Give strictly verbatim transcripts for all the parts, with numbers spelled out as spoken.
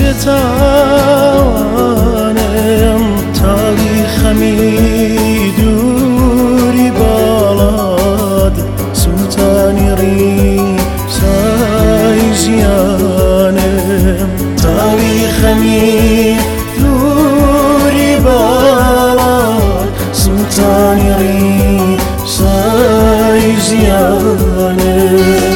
بتوانم تاریخمی دوری بالاد سوتانی ری سای زیانم تاریخمی دوری بالاد سوتانی ری سای زیانم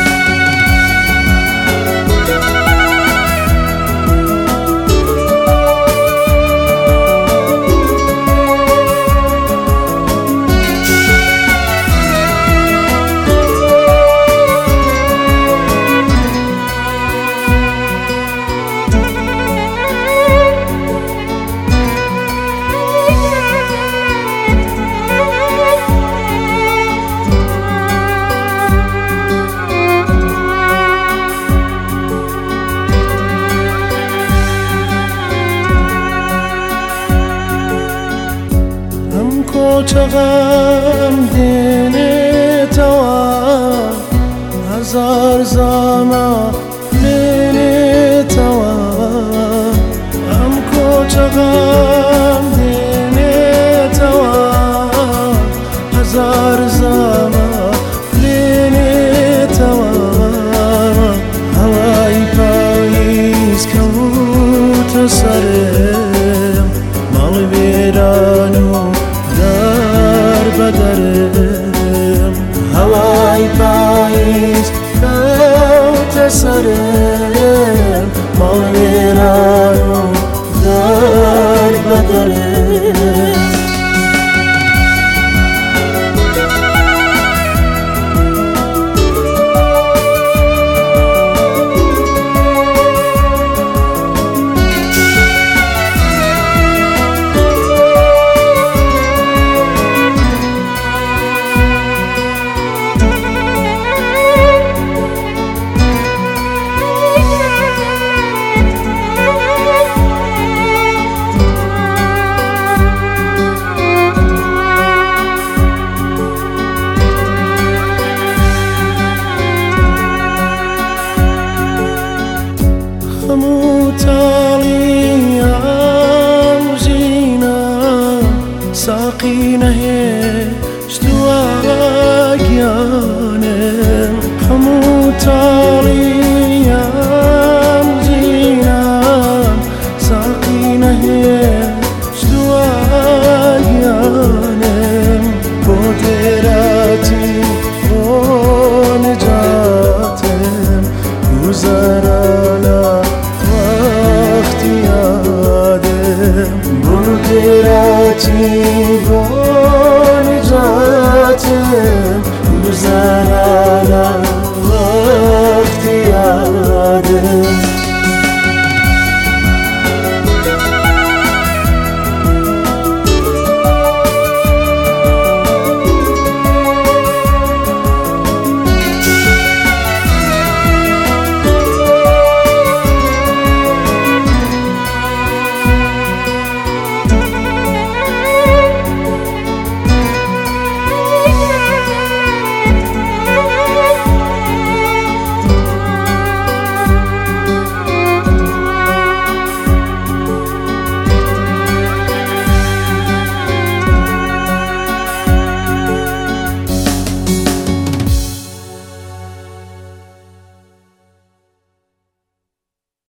کوچەکەم دێنێتەوە هەزار زامە لێنێتەوە ئەم کۆچەکەم دێنێتەوە هەزار زامە لێنێتەوە هەوای پاییز کەوتە سەرم ماڵی وێران و بدرم هوای پاییز کەوتە سەرم ماڵ وێران و دار بەدەرم ساقی نەهێشت واگیانم هەموو تاڵیان جینان ساقی نەهێشت واگیانم بۆ دێراتی بۆ نەجاتم گوزەرانە وەختی یادم بۆ دێراتی